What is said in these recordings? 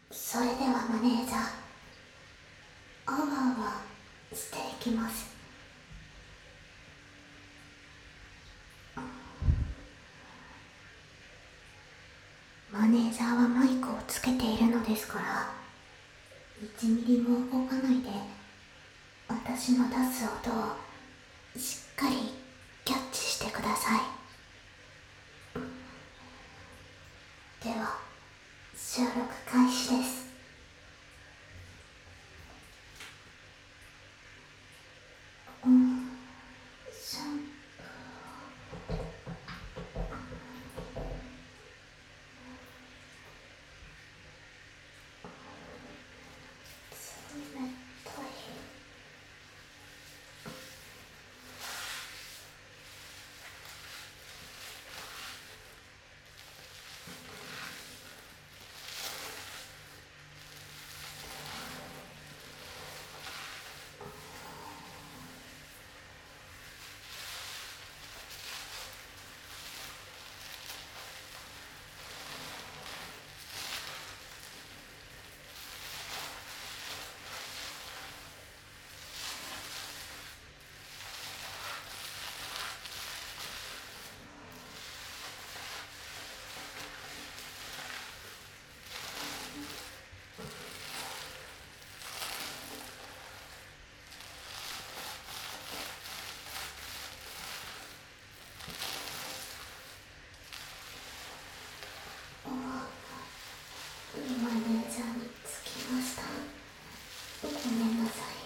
それではマネージャー、アワーはしていきます。マネージャーはマイクをつけているのですから、1ミリも動かないで私の出す音をしっかりキャッチしてください。では収録開始です。マネージャーに着きました。ごめんなさい。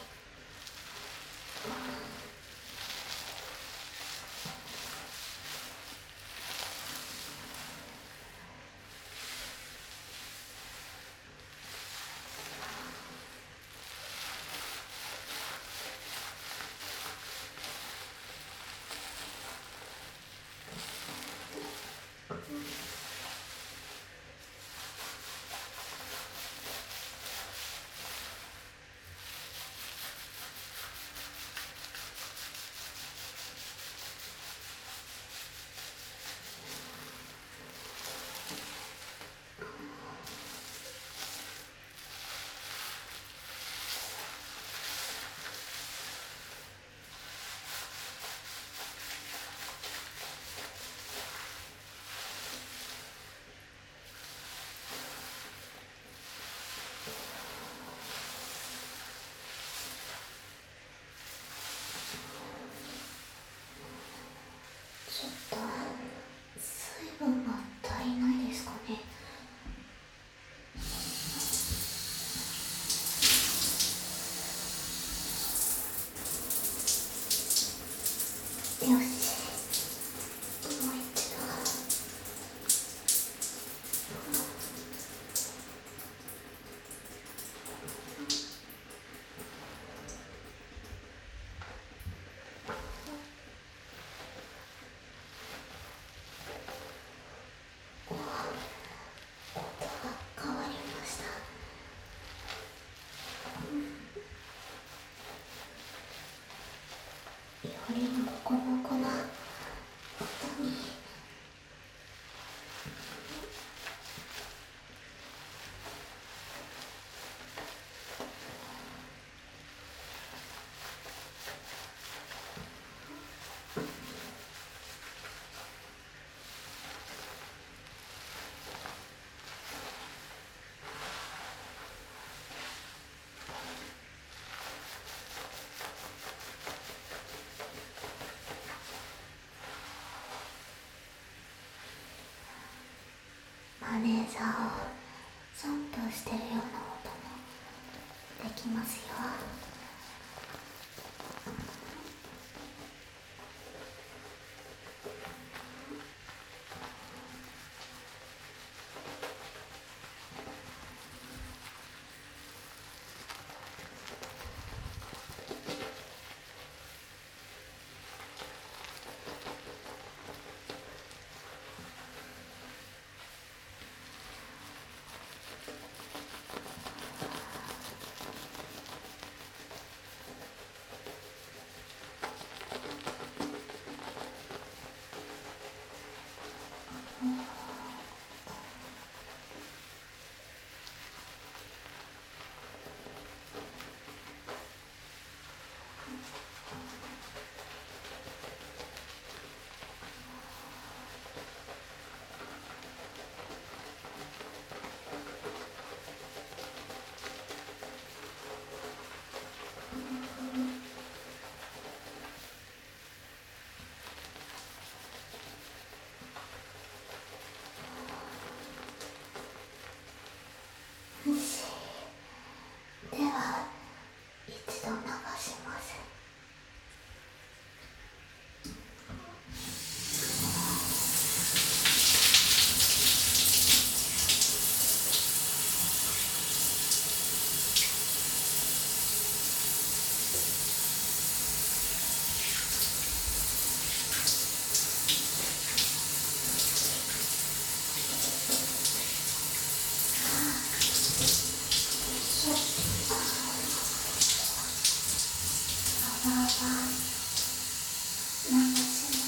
ちょっと水分が足りないですかね。よし、もう一度。音が変わりました。よりもこの子な音に。マネージャーをジャンプしてるような音もできますよ。 よし。では一度流します。泡は流します。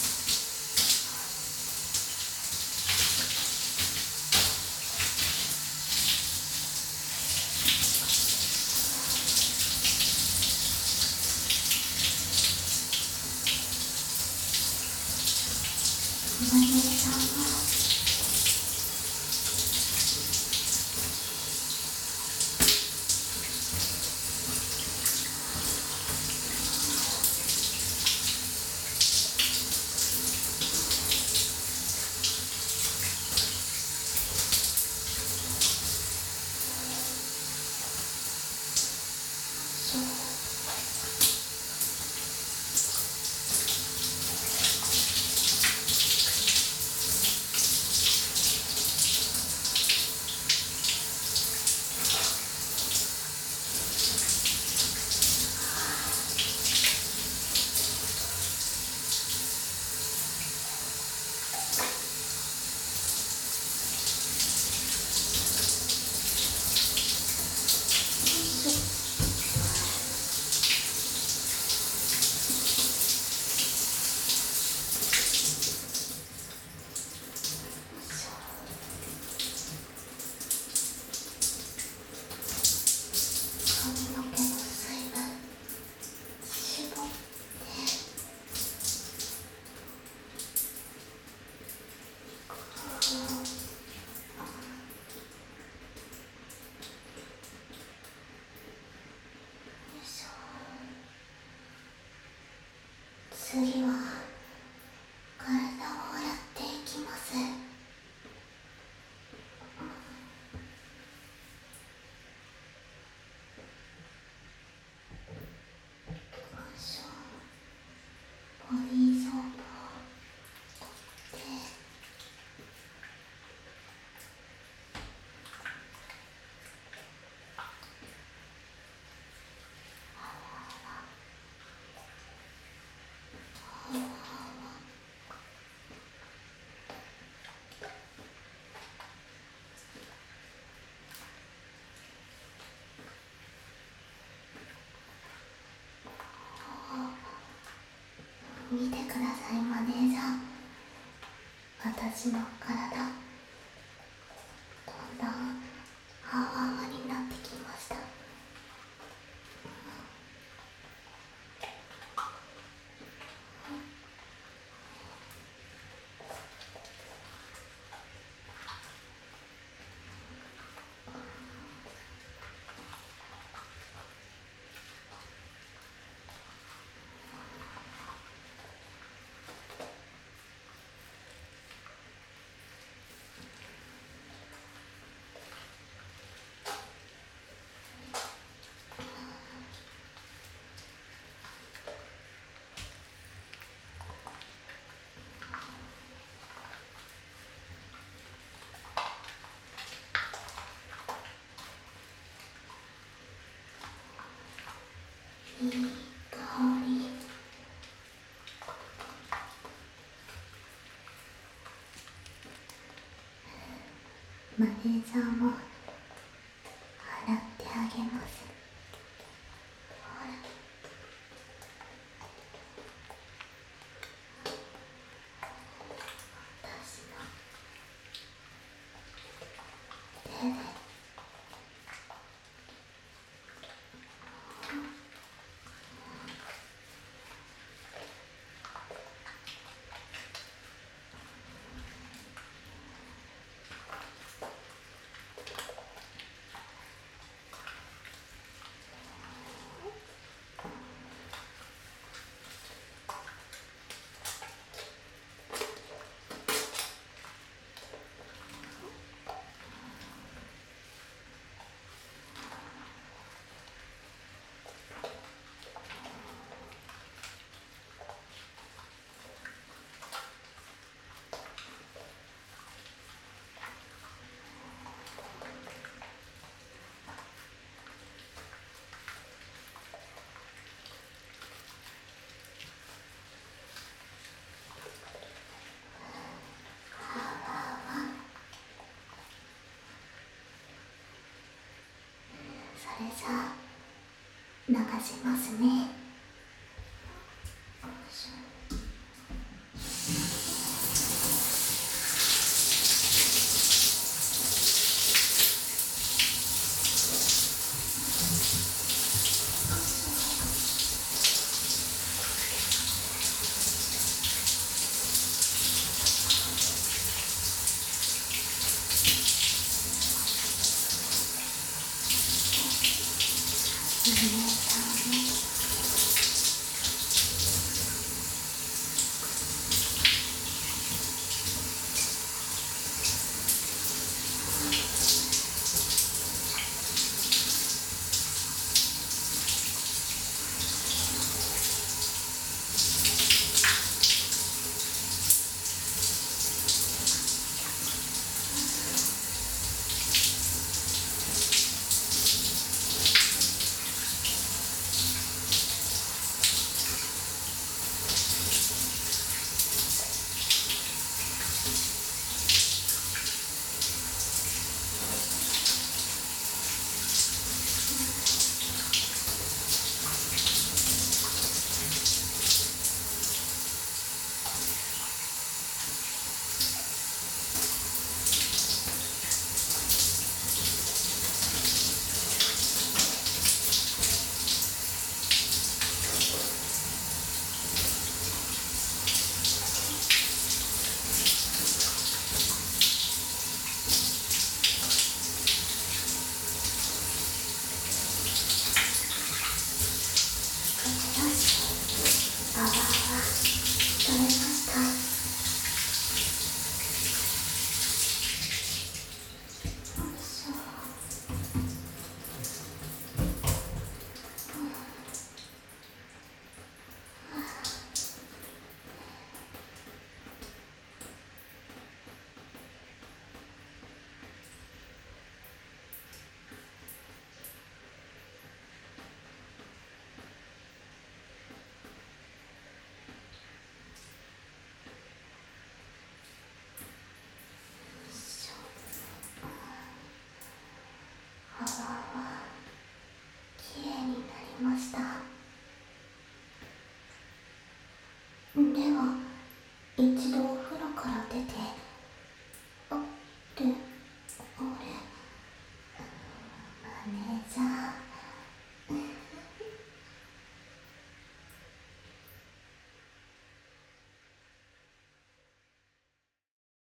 マネさんも髪の毛の水分絞って次は体を洗っていきます。ボディーソープを取って見てください、マネージャー。私の体、だんだん泡々になってきました。いい香り。マネージャーも洗ってあげます。ほら、私の手でれじゃ流しますね。お姉さんね。よし、パワーは取れました。よいしょ。泡はきれいになりました。では一度お風呂から出て